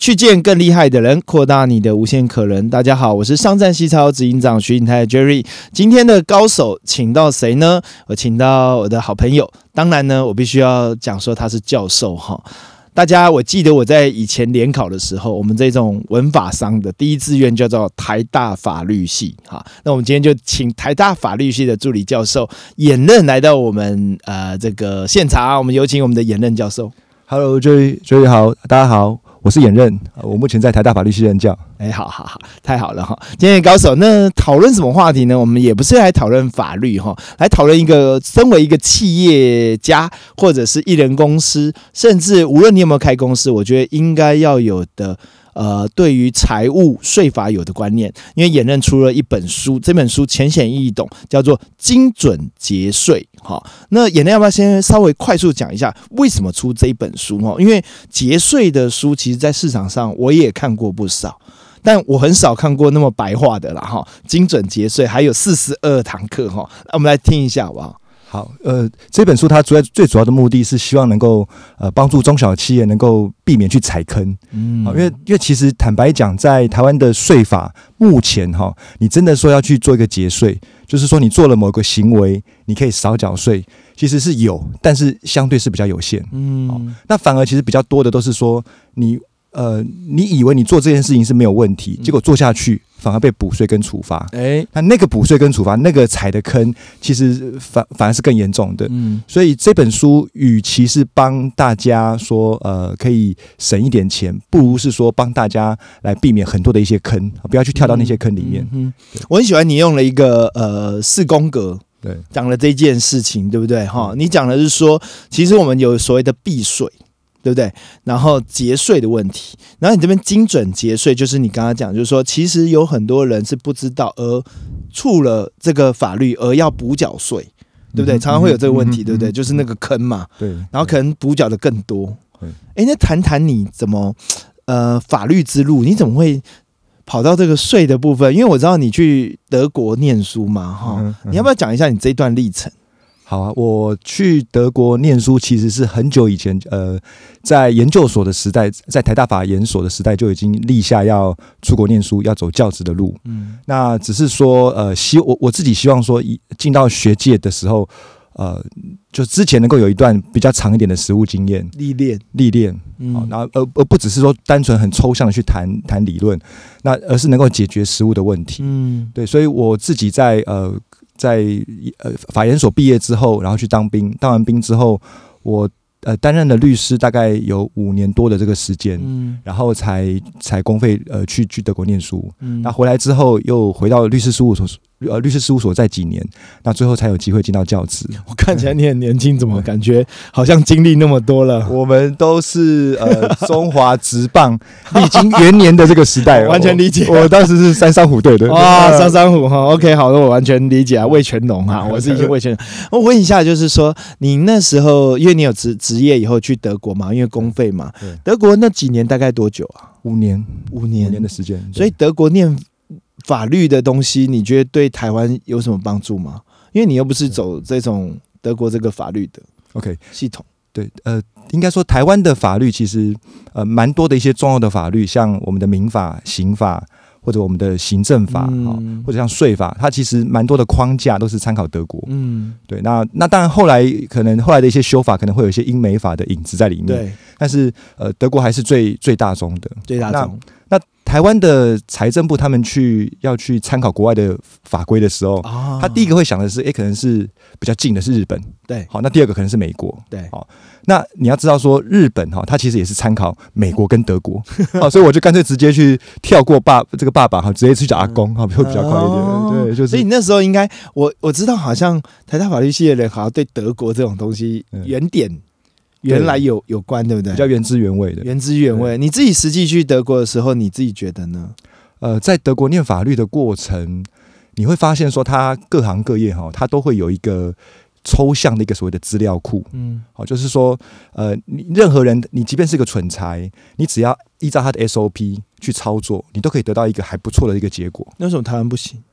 去见更厉害的人，扩大你的无限可能。大家好，我是上站西超执行长徐颖泰 Jerry。今天的高手请到谁呢？我请到我的好朋友，当然呢，我必须要讲说他是教授哈。大家，我记得我在以前联考的时候，我们这种文法商的第一志愿叫做台大法律系哈。那我们今天就请台大法律系的助理教授演任来到我们这个现场，我们有请我们的演任教授。 Hello， Jerry 好，大家好，我是演任，我目前在台大法律系任教。 好，太好了哈！今天的高手，那讨论什么话题呢？我们也不是来讨论法律哈，来讨论一个身为一个企业家或者是一人公司，甚至无论你有没有开公司，我觉得应该要有的。对于财务税法有的观念，因为演任出了一本书，这本书浅显易懂，叫做《精准节税》。那演任要不要先稍微快速讲一下为什么出这一本书？因为节税的书，其实在市场上我也看过不少，但我很少看过那么白话的啦。精准节税还有42堂课，我们来听一下好不好？ 好，这本书它最主要的目的是希望能够帮助中小企业能够避免去踩坑。因为其实坦白讲，在台湾的税法目前你真的说要去做一个节税，就是说你做了某个行为，你可以少缴税，其实是有，但是相对是比较有限。那反而其实比较多的都是说你以为你做这件事情是没有问题，结果做下去反而被补税跟处罚。那个补税跟处罚，那个踩的坑，其实反而是更严重的。所以这本书与其是帮大家说可以省一点钱，不如是说帮大家来避免很多的一些坑，不要去跳到那些坑里面。 我很喜欢你用了一个4宫格。 对， 讲了这件事情，对不对？你讲的是说，其实我们有所谓的避税。对不对？然后节税的问题，然后你这边精准节税，就是你刚刚讲，就是说，其实有很多人是不知道而触了这个法律而要补缴税，对不对？常常会有这个问题，对不对？就是那个坑嘛。对。然后可能补缴的更多。那谈谈你怎么法律之路，你怎么会跑到这个税的部分？因为我知道你去德国念书嘛，你要不要讲一下你这一段历程？ 好啊，我去德国念书其实是很久以前，在研究所的时代，在台大法研所的时代就已经立下要出国念书、要走教职的路。那只是说，我自己希望说，进到学界的时候，就之前能够有一段比较长一点的实务经验、历练，然后而不只是说单纯很抽象的去谈理论，那而是能够解决实务的问题。对，所以我自己在法研所毕业之后，然后去当兵，当完兵之后，我担任了律师，大概有5年多的这个时间，然后才公费去德国念书。那回来之后又回到律师事务所再几年，那最后才有机会进到教职。 我看起来你很年轻，怎么感觉好像经历那么多了？ 我们都是中华职棒历经元年的这个时代， 完全理解。 我当时是3商虎队的 3商虎哈 ，OK， 好的，我完全理解啊。魏全龙哈，我是以前魏全龙。我问一下，就是说你那时候，因为你有职业以后去德国嘛，因为公费嘛，德国那几年大概多久啊 ？5年的时间。 所以德国念法律的东西，你觉得对台湾有什么帮助吗？因为你又不是走这种德国这个法律的 OK 系统。 对，应该说台湾的法律其实蛮多的一些重要的法律，像我们的民法、刑法，或者我们的行政法，或者像税法，它其实蛮多的框架都是参考德国。对，那当然后来的一些修法可能会有一些英美法的影子在里面。对，但是德国还是最大宗的。那台湾的财政部他们要去参考国外的法规的时候，他第一个会想的是，可能是比较近的是日本。对，好，那第二个可能是美国。对，好，那你要知道说日本它其实也是参考美国跟德国，所以我就干脆直接去跳过这个爸爸，直接去找阿公，会比较快一点。对，就是。 所以你那时候应该，我知道好像台大法律系的人好像对德国这种东西原来有关，对不对？ 比较原汁原味的。 原汁原味。你自己实际去德国的时候，你自己觉得呢？ 在德国念法律的过程，你会发现说，它各行各业它都会有一个抽象的一个所谓的资料库。就是说，你任何人，你即便是个蠢材，你只要依照他的 SOP 去操作，你都可以得到一个还不错的一个结果。 那为什么台湾不行？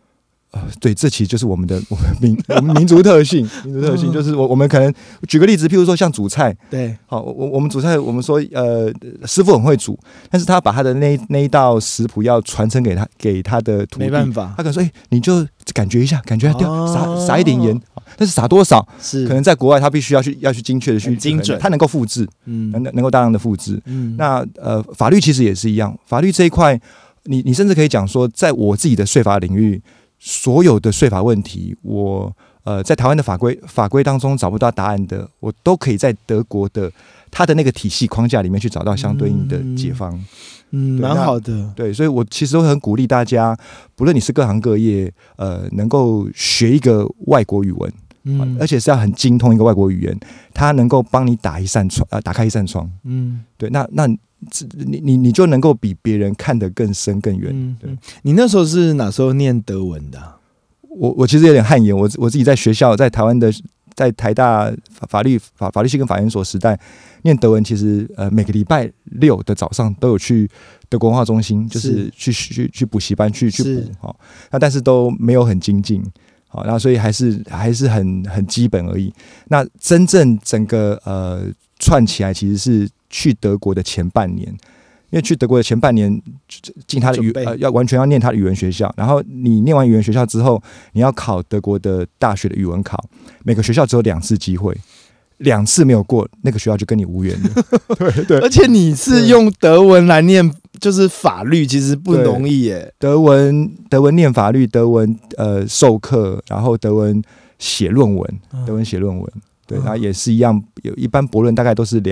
对，这其实就是我们民族特性，就是我们可能举个例子，譬如说像煮菜， 对， 好，我们煮菜，我们说师傅很会煮，但是他把他的那一道食谱要传承给他的徒弟， 没办法， 他可能说，你就感觉一下掉，撒一点盐，但是撒多少， 是可能在国外他必须要去精确的去精准， 他能够复制，能够大量的复制。那法律其实也是一样，法律这一块，你甚至可以讲说，在我自己的税法领域。所有的税法问题，我在台湾的法规当中找不到答案的，我都可以在德国的它的那个体系框架里面去找到相对应的解方。 蛮好的。 对，所以我其实都很鼓励大家，不论你是各行各业，能够学一个外国语文，而且是要很精通一个外国语言，它能够帮你打开一扇窗。对，那你就能够比别人看得更深更远。对， 你那时候是哪时候念德文的啊？ 我其实有点汗颜，我自己在学校，在台湾的，在台大法律系跟法研所时代念德文，其实每个礼拜6的早上都有去德国文化中心，就是去补习班去补那但是都没有很精进。好，然后所以还是很基本而已。那真正整个串起来，其实是去德国的前半年，因为去德国的前半年进他的要完全要念他的语文学校，然后你念完语文学校之后，你要考德国的大学的语文考，每个学校只有2次机会，2次没有过，那个学校就跟你无缘了。对， 而且你是用德文来念。就是法律其实不容易耶， 德文念法律，德文授课，然后德文写论文，对，然后也是一样，一般博论大概都是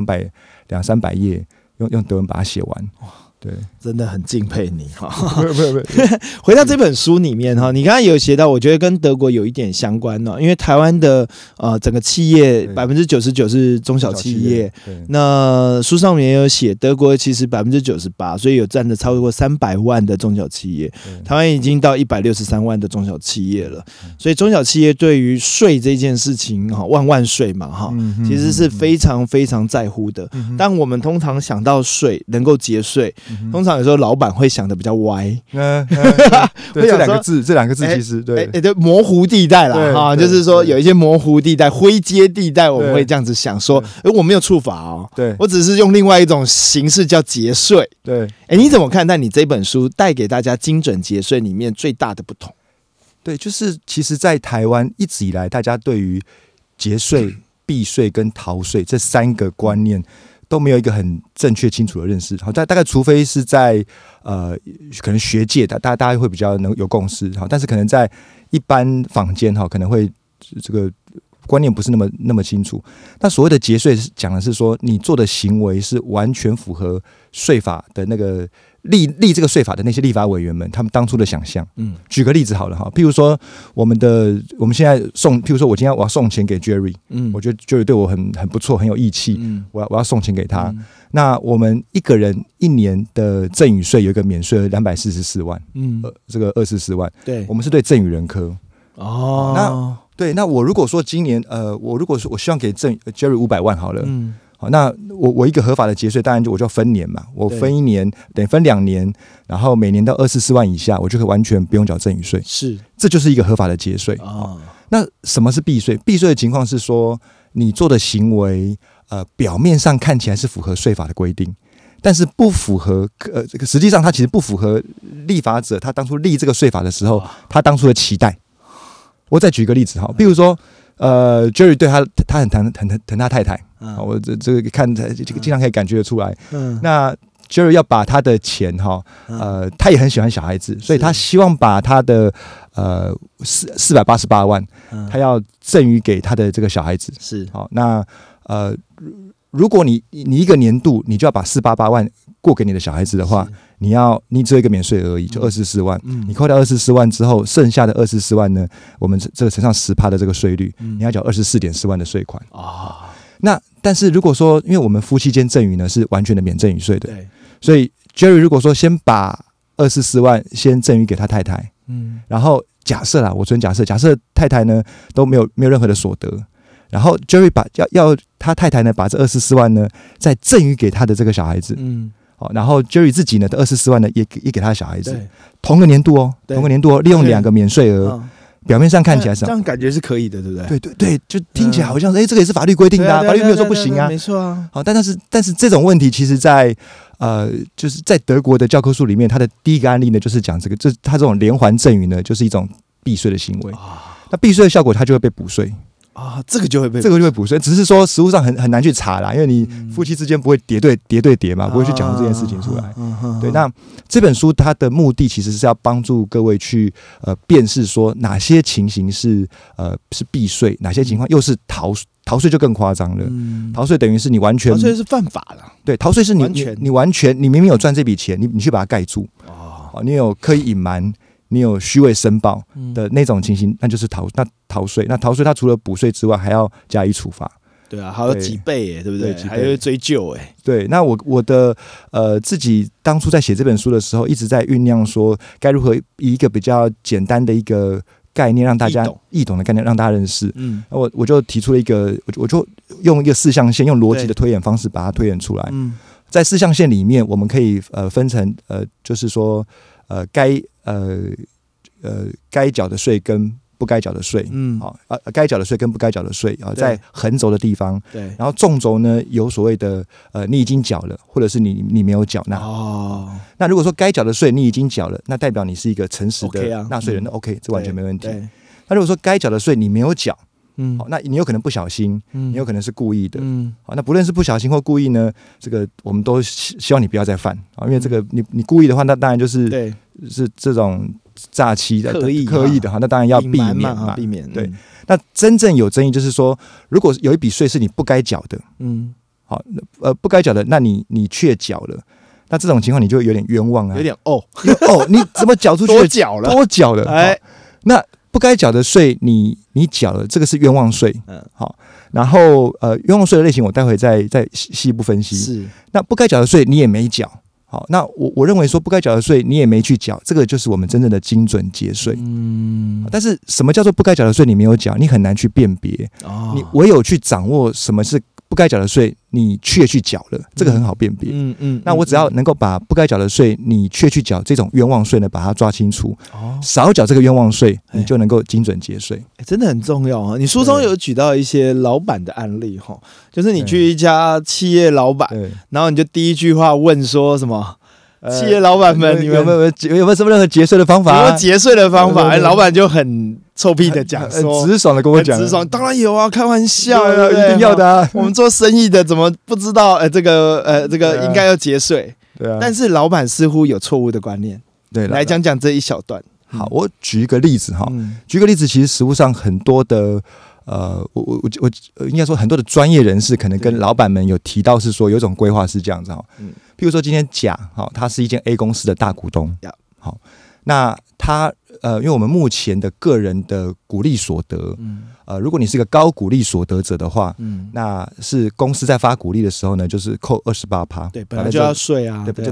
200-300页，用德文把它写完。对， 真的很敬佩你哈。 没有。 回到这本书里面哈，你刚刚有写到，我觉得跟德国有一点相关呢，因为台湾的整个企业99%是中小企业，那书上面也有写，德国其实98%，所以有占了超过300万的中小企业，台湾已经到163万的中小企业了，所以中小企业对于税这件事情哈，万税嘛哈，其实是非常非常在乎的。但我们通常想到税能够节税。通常有时候老板会想的比较歪， 对，这两个字其实对模糊地带啦哈，就是说有一些模糊地带、灰阶地带，我们会这样子想说，我没有触法哦，对，我只是用另外一种形式叫节税， 对， 你怎么看待你这本书带给大家精准节税里面最大的不同？ 对，就是其实，在台湾一直以来，大家对于节税、避税跟逃税这3个观念。都没有一个很正确清楚的认识，好，大概除非是在可能学界的大家会比较能有共识，好，但是可能在一般坊间可能会这个观念不是那么清楚。那所谓的节税讲的是说，你做的行为是完全符合税法的那个立这个税法的那些立法委员们他们当初的想象。举个例子好了哈，譬如说我们现在譬如说我今天我要送钱给 Jerry，我觉得 Jerry 对我很不错，很有义气，我要送钱给他。那我们一个人1年的赠与税有一个免税额244万，这个244万，对，我们是对赠与人科。那我如果说今年我如果说我希望给Jerry 500万好了，好，那我一个合法的节税，当然我就分年嘛，我分1年等于分2年，然后每年到24万以下，我就可以完全不用缴赠与税，是，这就是一个合法的节税。那什么是避税？避税的情况是说，你做的行为表面上看起来是符合税法的规定，但是不符合这个实际上它其实不符合立法者他当初立这个税法的时候他当初的期待。我再举一个例子哈，比如说Jerry 对他很疼他太太，我这个看经常可以感觉得出来。那 Jerry 要把他的钱他也很喜欢小孩子，所以他希望把他的488万，他要赠予给他的这个小孩子。是，好，那如果你一个年度你就要把488万过给你的小孩子的话，你只有一个免税而已，就24万。你扣掉24万之后，剩下的24万呢，我们这个乘上10%的这个税率，你要缴24.4万的税款。那但是如果说，因为我们夫妻间赠与呢是完全的免赠与税的，所以 Jerry 如果说先把24万先赠与给他太太，然后假设太太呢都没有任何的所得，然后 Jerry 要他太太呢把这24万呢再赠予给他的这个小孩子， 然后 Jerry 自己呢的24万呢也给他的小孩子，同个年度利用2个免税额，表面上看起来是这样感觉是可以的，对不对？ 对，就听起来好像是这个也是法律规定的，法律没有说不行啊， 没错啊。 好，但是这种问题其实在就是在德国的教科书里面，它的第一个案例呢就是讲这个，它这种连环赠与呢就是一种避税的行为，那避税的效果它就会被补税。 这个就会补税，只是说实务上很难去查啦，因为你夫妻之间不会叠对叠嘛，不会去讲出这件事情出来。对，那这本书它的目的其实是要帮助各位去辨识说哪些情形是避税，哪些情况又是逃税就更夸张了。逃税等于是你完全逃税是犯法了。对， 逃税是你完全你明明有赚这笔钱，你去把它盖住，你有刻意隐瞒。你有虚伪申报的那种情形，那就是逃税。那逃税它除了补税之外，还要加以处罚。对啊， 还有几倍耶，对不对？还会追究哎。 对，那我的自己当初在写这本书的时候，一直在酝酿说该如何以一个比较简单的一个概念，让大家易懂的概念，让大家认识。我就提出了一个，我就用一个4象限，用逻辑的推演方式把它推演出来。在4象限里面，我们可以分成就是说该缴的税跟不该缴的税，该缴的税跟不该缴的税在横轴的地方，对，然后纵轴呢有所谓的你已经缴了，或者是你没有缴纳。那如果说该缴的税你已经缴了，那代表你是一个诚实的纳税人，那 OK， 这完全没问题。那如果说该缴的税你没有缴，那你有可能不小心，你有可能是故意的，那不论是不小心或故意呢，这个我们都希望你不要再犯，因为这个你故意的话，那当然就是这种诈欺的刻意的，那当然要避免嘛，避免。对，那真正有争议就是说，如果有一笔税是你不该缴的，不该缴的，那你却缴了，那这种情况你就有点冤枉啊，有点你怎么缴出去多缴了，那不该缴的税你缴了，这个是冤枉税。好，然后冤枉税的类型我待会再细一步分析。是，那不该缴的税你也没缴，好，那我认为说不该缴的税你也没去缴，这个就是我们真正的精准节税。但是什么叫做不该缴的税你没有缴，你很难去辨别。你唯有去掌握什么是不该缴的税你却去缴了，这个很好辨别。那我只要能够把不该缴的税你却去缴这种冤枉税呢，把它抓清楚，少缴这个冤枉税，你就能够精准节税。 真的很重要啊！你书中有举到一些老板的案例，就是你去一家企业老板，然后你就第一句话问说什么？企业老板们，你们有没有什么任何节税的方法？ 有没有节税的方法？老板就很臭屁的讲说， 直爽的跟我讲， 直爽，当然有啊，开玩笑， 一定要的啊！ 我们做生意的怎么不知道？这个应该要节税，对啊。但是老板似乎有错误的观念，对，来讲讲这一小段。 好，我举一个例子哈，举个例子，其实实务上很多的。我应该说很多的专业人士可能跟老板们有提到是说有一种规划是这样子哈，譬如说今天甲他是一间 A 公司的大股东，好，那他因为我们目前的个人的股利所得，如果你是一个高股利所得者的话，那是公司在发股利的时候呢，就是扣28%， 对，本来就要税啊， 对，就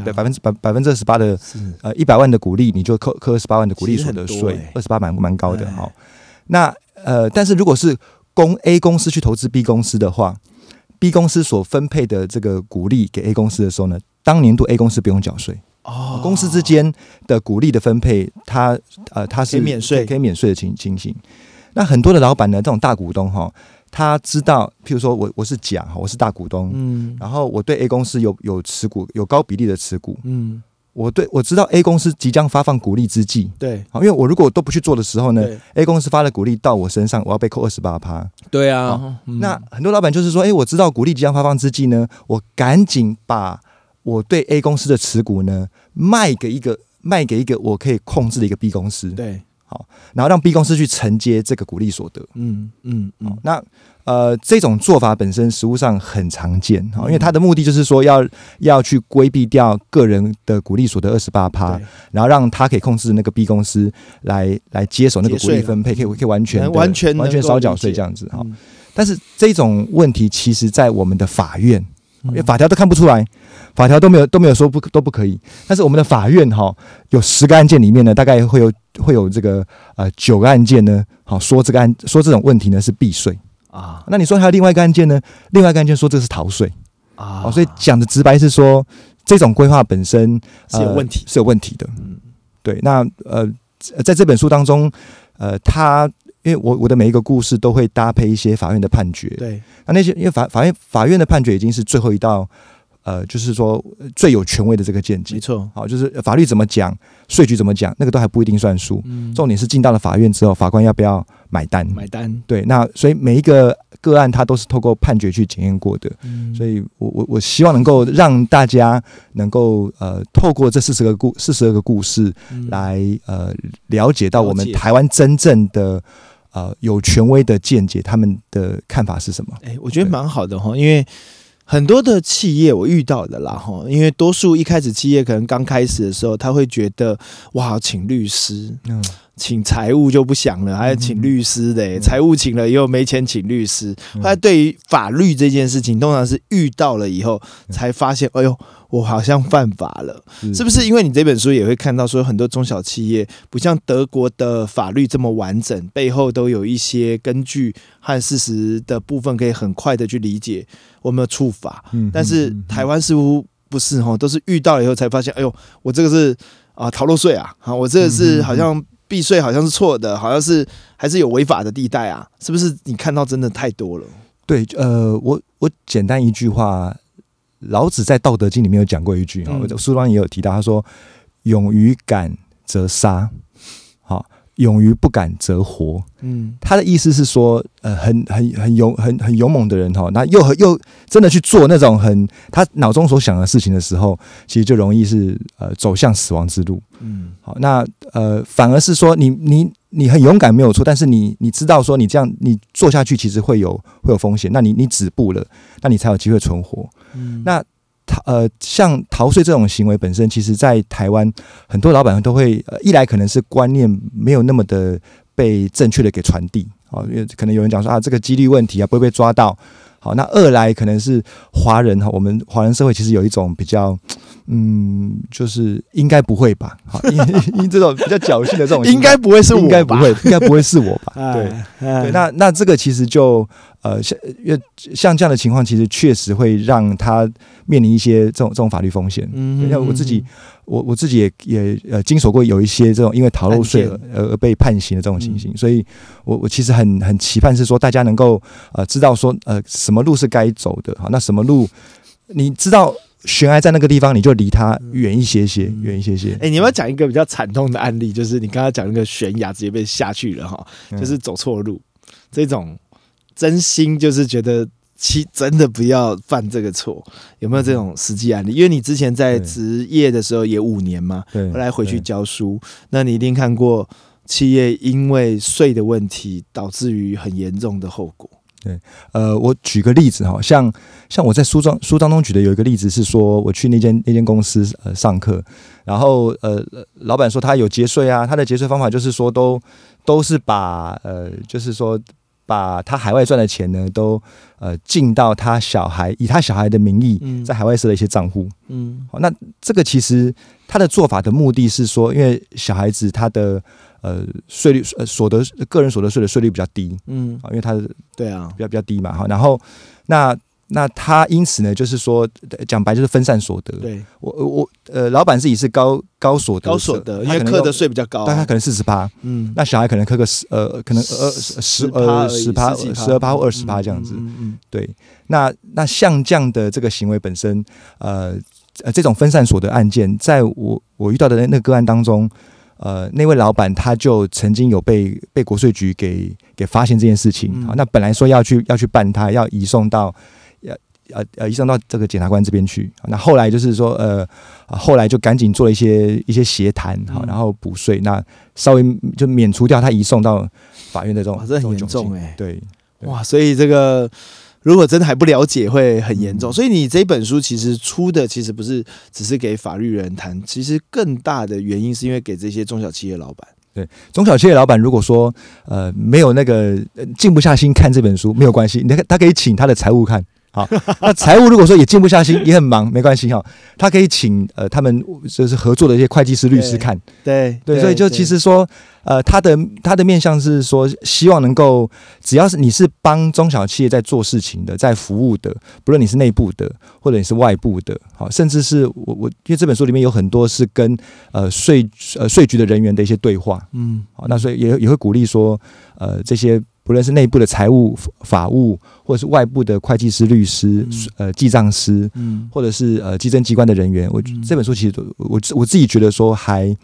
28%的100万的股利，你就扣28万的股利所得税，28%蛮高的哈。那但是如果是A 公司去投资 B 公司的话 ，B 公司所分配的这个股利给 A 公司的时候呢，当年度 A 公司不用缴税。公司之间的股利的分配，它是可以免税的情形。那很多的老板呢，这种大股东他知道，譬如说我是甲，我是大股东，然后我对 A 公司有持股，有高比例的持股，我知道 A 公司即将发放股利之际，对，因为我如果都不去做的时候呢 ，A 公司发了股利到我身上，我要被扣28%。对啊，那很多老板就是说，我知道股利即将发放之际呢，我赶紧把我对 A 公司的持股呢卖给一个我可以控制的一个 B 公司，对，好，然后让 B 公司去承接这个股利所得。那这种做法本身实务上很常见，因为它的目的就是说要去规避掉个人的股利所得28%，然后让他可以控制那个 B 公司来接手那个股利分配，可以完全少缴税这样子。但是这种问题其实在我们的法院，因为法条都看不出来，法条都没有说都不可以。但是我们的法院有10个案件里面呢，大概会有这个9个案件呢，说这种问题呢是避税。那你说还有另外一个案件呢？另外一个案件说这是逃税啊，所以讲的直白是说， 这种规划本身是有问题， 是有问题的。对，那在这本书当中，他因为我的每一个故事都会搭配一些法院的判决， 对， 那些因为法院的判决已经是最后一道，就是说最有权威的这个见解， 没错， 好，就是法律怎么讲，税局怎么讲，那个都还不一定算数，重点是进到了法院之后，法官要不要买单？对，那所以每一个个案它都是透过判决去检验过的，所以我希望能够让大家能够透过这42个故事来了解到我们台湾真正的有权威的见解，他们的看法是什么？ 我觉得蛮好的哈，因为很多的企业我遇到的啦哈，因为多数一开始企业可能刚开始的时候，他会觉得哇，请律师，请财务就不想了，还要请律师的，财务请了又没钱请律师。后来对于法律这件事情，通常是遇到了以后才发现，哎呦，我好像犯法了，是不是？因为你这本书也会看到说，很多中小企业不像德国的法律这么完整，背后都有一些根据和事实的部分，可以很快的去理解我们的处罚。但是台湾似乎不是齁，都是遇到了以后才发现，哎呦，我这个是逃漏税啊，我这个是好像避税，好像是错的，好像是还是有违法的地带啊，是不是？你看到真的太多了。对， 我简单一句话。老子在《道德经》里面有讲过一句，书中也有提到，他说：“勇于敢则杀，好，勇于不敢则活。”他的意思是说，很勇猛的人哈，那又真的去做那种他脑中所想的事情的时候，其实就容易是走向死亡之路。好，那反而是说你很勇敢没有错，但是你知道说你这样你做下去其实会有风险，那你止步了，那你才有机会存活。那像逃税这种行为本身，其实在台湾很多老板都会一来可能是观念没有那么的被正确的给传递，因为可能有人讲说这个几率问题不会被抓到。好，那二来可能是华人我们华人社会其实有一种比较就是应该不会吧？好，因这种比较侥幸的这种应该不会是我吧， 应该不会是我吧？对，那这个其实就像这样的情况，其实确实会让他面临一些这种法律风险。像我自己也经手过有一些这种因为逃漏税而被判刑的这种情形，所以我其实很期盼是说大家能够知道说什么路是该走的，好，那什么路你知道悬崖在那个地方，你就离它远一些些。 你要不要讲一个比较惨痛的案例？就是你刚刚讲那个悬崖直接被下去了哈，就是走错路，这种真心就是觉得真的不要犯这个错，有没有这种实际案例？因为你之前在职业的时候也5年嘛，后来回去教书，那你一定看过企业因为税的问题导致于很严重的后果。 对，我举个例子哈，像我在书当中举的有一个例子是说，我去那间公司上课，然后老板说他有节税啊，他的节税方法就是说都是把就是说把他海外赚的钱呢都进到以他小孩的名义在海外设了一些账户。好，那这个其实他的做法的目的是说，因为小孩子他的税率个人所得税的税率比较低，因为他的对啊比较低嘛，然后那他因此呢，就是说讲白就是分散所得。 对， 我老板自己是高所得， 因为课的税比较高， 但他可能40%，那小孩可能课个可能10%、12%或20%这样子。对，那像这样的这个行为本身，这种分散所得案件，在我遇到的那个个案当中。那位老板他就曾经有被国税局给发现这件事情，那本来说要去办他，要移送到这个检察官这边去，那后来就是说后来就赶紧做了一些协谈，然后补税，那稍微就免除掉他移送到法院的这种， 这很严重对， 哇，所以这个。如果真的还不了解，会很严重。所以你这本书其实出的其实不是只是给法律人谈，其实更大的原因是因为给这些中小企业老板。 对，中小企业老板如果说没有那个静不下心看这本书没有关系，他可以请他的财务看。 好，那财务如果说也静不下心，也很忙，没关系哈，他可以请他们就是合作的一些会计师、律师看。 对， 所以就其实说，他的面向是说，希望能够只要是你是帮中小企业在做事情的，在服务的，不论你是内部的或者你是外部的，好，甚至是我因为这本书里面有很多是跟税局的人员的一些对话，好，那所以也会鼓励说，这些。不论是内部的财务、法务，或者是外部的会计师、律师、记账师，或者是稽征机关的人员，这本书其实我自己觉得说还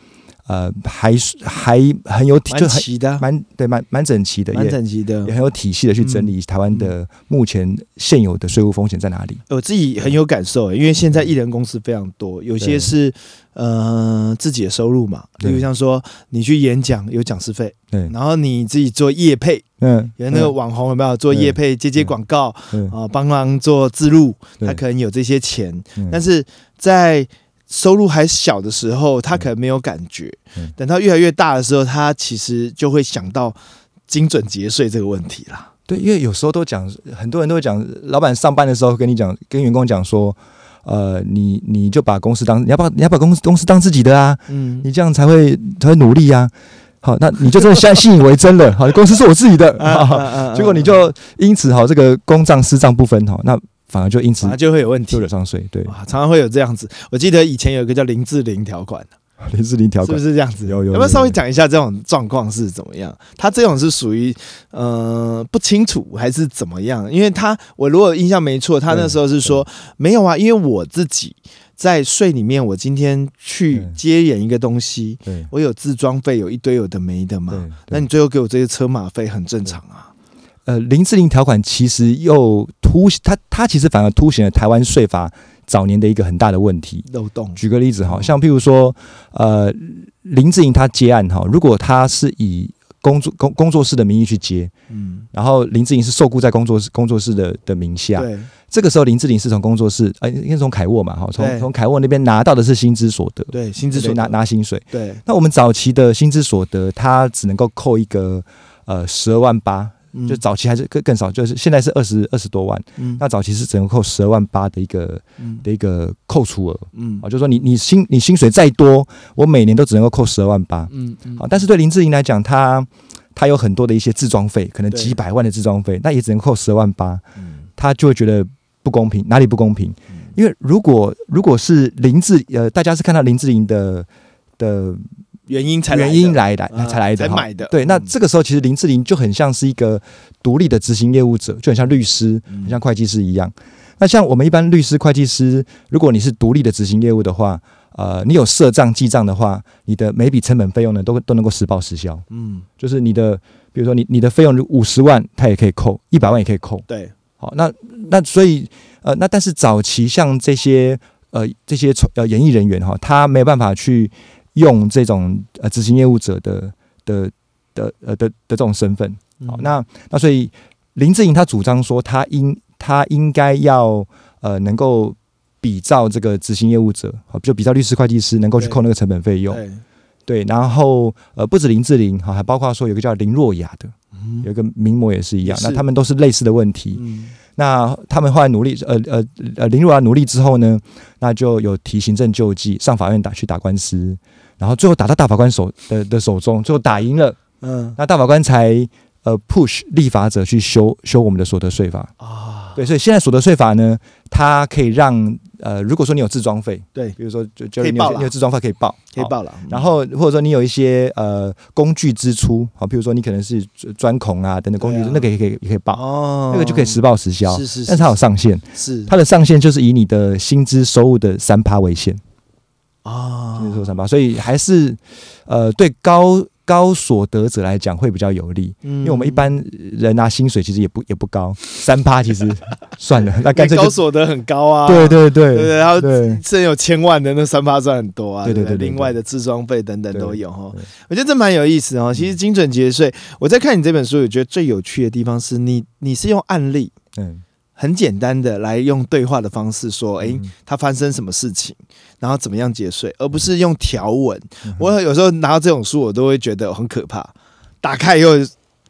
很有蛮齐的， 蛮整齐的， 蛮整齐的， 也很有体系的去整理台湾的目前现有的税务风险在哪里。 我自己很有感受，因为现在艺人公司非常多，有些是自己的收入嘛，例如像说你去演讲有讲师费，然后你自己做业配。有那个网红有没有做业配接广告帮忙做自录，他可能有这些钱，但是在收入还小的时候，他可能没有感觉，等到越来越大的时候，他其实就会想到精准节税这个问题啦。 对，因为有时候都讲，很多人都会讲，老板上班的时候跟员工讲说，你就把公司当你要把公司当自己的啊，你这样才会努力啊。好，那你就真的信以为真了。好，公司是我自己的，结果你就因此这个公账私账不分，那反而就因此就会有问题， 就惹上税。对， 常常会有这样子。我记得以前有一个叫林志玲条款， 林志玲条款是不是这样子？ 有， 要不要稍微讲一下这种状况是怎么样？他这种是属于不清楚还是怎么样？因为我如果印象没错，他那时候是说没有啊，因为我自己。在税里面，我今天去接演一个东西，我有自装费，有一堆有的没的嘛。那你最后给我这些车马费，很正常啊。 林志玲条款其实又它其实反而凸显了台湾税法早年的一个很大的问题漏洞。 举个例子哈，像譬如说，林志玲她接案哈，如果她是以工作室的名义去接，然后林志玲是受雇在工作室的名下， 对。 这个时候林志玲是从工作室，应该从凯沃嘛，从凯沃那边拿到的是薪资所得， 对，薪资所得拿薪水， 对。 那我们早期的薪资所得，它只能够扣一个12万8，就早期还是更少，就是现在是20多万，那早期是只能扣12万8的一个扣除额，就是说你薪水再多，我每年都只能够扣12万8，好，但是对林志玲来讲，他有很多的一些自装费，可能几百万的自装费，那也只能扣12万8，他就会觉得不公平，哪里不公平？因为如果是大家是看到林志玲的原因才来的， 才买的。 对，那这个时候其实林志玲就很像是一个独立的执行业务者，就很像律师，很像会计师一样。那像我们一般律师、会计师，如果你是独立的执行业务的话，你有设账记账的话，你的每笔成本费用呢都能够实报实销。就是比如说你的费用50万，它也可以扣，100万也可以扣。 对。 好，那所以但是早期像这些演艺人员哈，他没有办法去用这种执行业务者的这种身份。好，那所以林志颖他主张说他应该要能够比照这个执行业务者，就比照律师、会计师能够去扣那个成本费用。对，然后不止林志玲，还包括说有个叫林若雅的。有一个名模也是一样，那他们都是类似的问题。那他们后来努力，林若雅努力之后呢，那就有提行政救济，上法院去打官司，然后最后打到大法官的手中，最后打赢了。那大法官才push 立法者去修我们的所得税法啊。对，所以现在所得税法呢，它可以让如果说你有自装费，对，比如说就你有自装费可以报了，然后或者说你有一些工具支出，好，比如说你可能是钻孔啊等等工具，那个也可以报，那个就可以实报实销，但是它有上限，它的上限就是以你的薪资收入的3%为限啊，薪资收入3%，所以还是对高所得者来讲会比较有利，因为我们一般人拿薪水其实也不高，3%其实算了，那干脆高所得很高啊， 对， 然后真有1000万的那3%算很多啊， 对， 另外的自装费等等都有哈，我觉得这蛮有意思哦。其实精准节税，我在看你这本书，我觉得最有趣的地方是你是用案例，很简单的来用对话的方式说，它发生什么事情，然后怎么样节税，而不是用条文。我有时候拿到这种书，我都会觉得很可怕，打开以后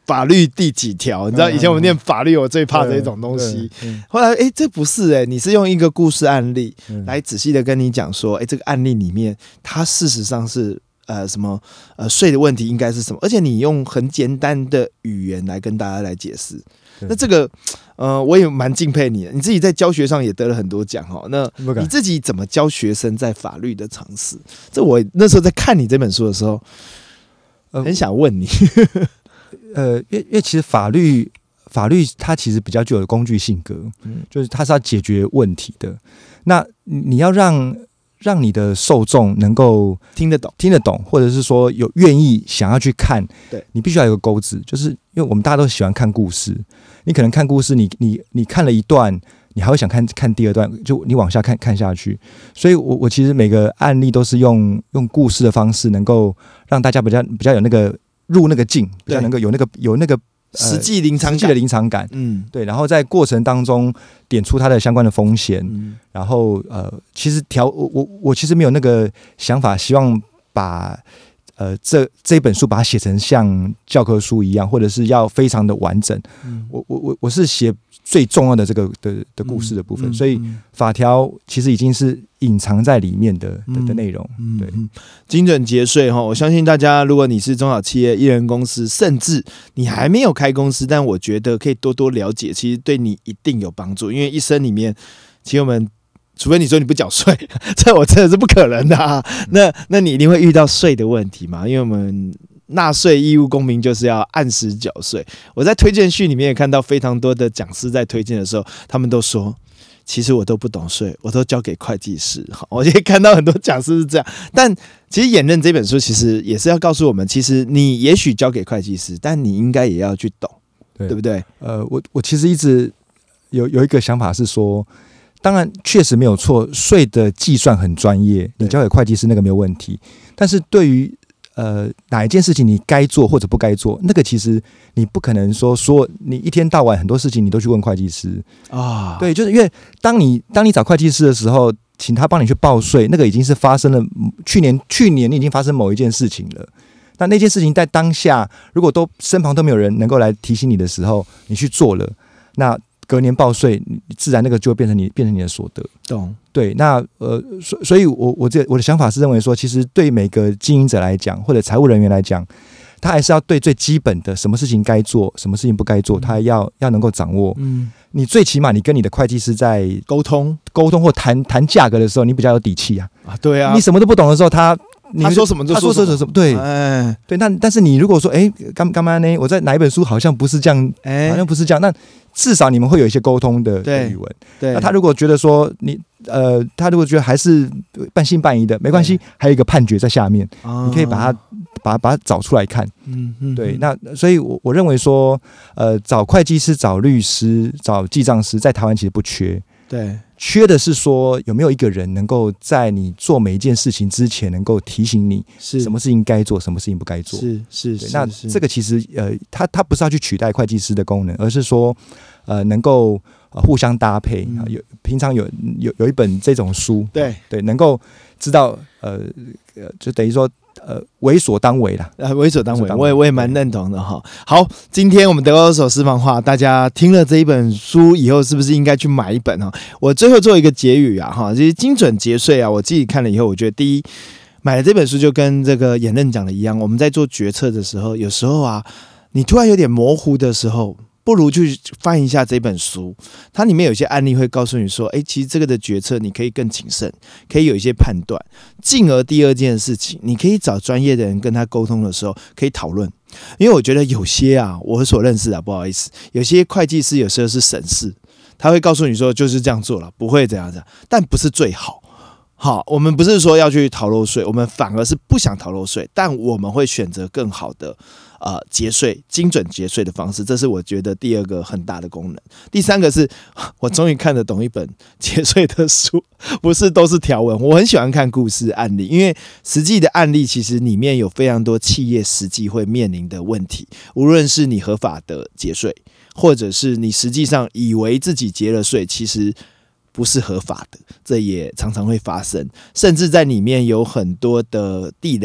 法律第几条？你知道以前我们念法律，我最怕这种东西。后来这不是你是用一个故事案例来仔细的跟你讲说，这个案例里面它事实上是什么税的问题应该是什么，而且你用很简单的语言来跟大家来解释。那这个我也蛮敬佩你的，你自己在教学上也得了很多奖哈。那你自己怎么教学生在法律的常识？这我那时候在看你这本书的时候，很想问你。 因为其实法律它其实比较具有工具性格，就是它是要解决问题的。那你要让你的受众能够听得懂，或者是说有愿意想要去看，对，你必须要有个钩子，就是因为我们大家都喜欢看故事，你可能看故事，你看了一段，你还会想看第二段，就你往下看下去。所以我其实每个案例都是用故事的方式，能够让大家比较有那个入那个境，比较能够有那个实际临场感，对，然后在过程当中点出它的相关的风险，然后其实我其实没有那个想法，希望把这本书把它写成像教科书一样，或者是要非常的完整。我是写最重要的这个的故事的部分，所以法条其实已经是隐藏在里面的内容。对， 精准节税哈，我相信大家，如果你是中小企业、一人公司，甚至你还没有开公司，但我觉得可以多多了解，其实对你一定有帮助。因为一生里面，其实我们除非你说你不缴税，这我真的是不可能的啊。那你一定会遇到税的问题嘛？因为我们纳税义务公民就是要按时缴税。我在推荐序里面也看到非常多的讲师在推荐的时候，他们都说，其实我都不懂税，我都交给会计师。我也看到很多讲师是这样，但其实《演认》这本书其实也是要告诉我们，其实你也许交给会计师，但你应该也要去懂，对不对？ 我其实一直有一个想法是说，当然确实没有错，税的计算很专业，你交给会计师那个没有问题。但是对于哪一件事情你该做或者不该做，那个其实你不可能说你一天到晚很多事情你都去问会计师啊。对，就是因为当你找会计师的时候，请他帮你去报税，那个已经是发生了去年你已经发生某一件事情了。那件事情在当下，如果身旁都没有人能够来提醒你的时候，你去做了，那隔年报税，自然那个就会变成你的所得。懂？对，那所以我的想法是认为说，其实对每个经营者来讲，或者财务人员来讲，他还是要对最基本的什么事情该做，什么事情不该做，他要能够掌握。你最起码你跟你的会计师在沟通或谈价格的时候，你比较有底气啊。对啊，你什么都不懂的时候，他说什么就说什么，对，对。但是你如果说，干嘛呢？我在哪一本书好像不是这样，好像不是这样，那至少你们会有一些沟通的语文。对，那他如果觉得说他如果觉得还是半信半疑的，没关系，还有一个判决在下面，你可以把它找出来看。对，那所以我认为说，找会计师、找律师、找记账师，在台湾其实不缺。对，缺的是说有没有一个人能够在你做每一件事情之前，能够提醒你什么事情该做，什么事情不该做。是。那这个其实他不是要去取代会计师的功能，而是说能够互相搭配。平常有一本这种书，对，能够知道就等于说。为所当为啦，为所当为，我也蛮认同的哈。好，今天我们德高手私房话，大家听了这一本书以后，是不是应该去买一本哈？我最后做一个结语啊哈，就是精准节税啊，我自己看了以后，我觉得第一，买了这本书就跟这个演认讲的一样，我们在做决策的时候，有时候啊，你突然有点模糊的时候。不如去翻一下这本书，它里面有些案例会告诉你说，其实这个的决策你可以更谨慎，可以有一些判断。进而第二件事情，你可以找专业的人跟他沟通的时候可以讨论，因为我觉得有些我所认识的，不好意思，有些会计师有时候是省事，他会告诉你说就是这样做了，不会这样，但不是最好。好，我们不是说要去逃漏税，我们反而是不想逃漏税，但我们会选择更好的节税、精准节税的方式，这是我觉得第二个很大的功能。第三个是我终于看得懂一本节税的书，不是都是条文。我很喜欢看故事案例，因为实际的案例其实里面有非常多企业实际会面临的问题，无论是你合法的节税，或者是你实际上以为自己节了税，其实不是合法的，这也常常会发生，甚至在里面有很多的地雷。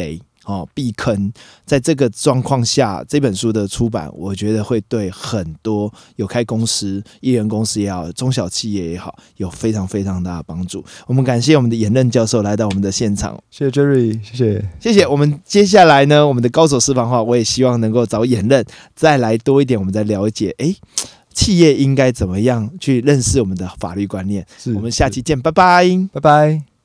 避坑。在这个状况下，这本书的出版，我觉得会对很多有开公司、艺人公司也好、中小企业也好，有非常非常大的帮助。我们感谢我们的严任教授来到我们的现场， 谢谢 Jerry， 谢谢。 我们接下来呢，我们的高手私房话，我也希望能够找严任再来多一点，我们再了解，企业应该怎么样去认识我们的法律观念。我们下期见，拜拜， 拜拜。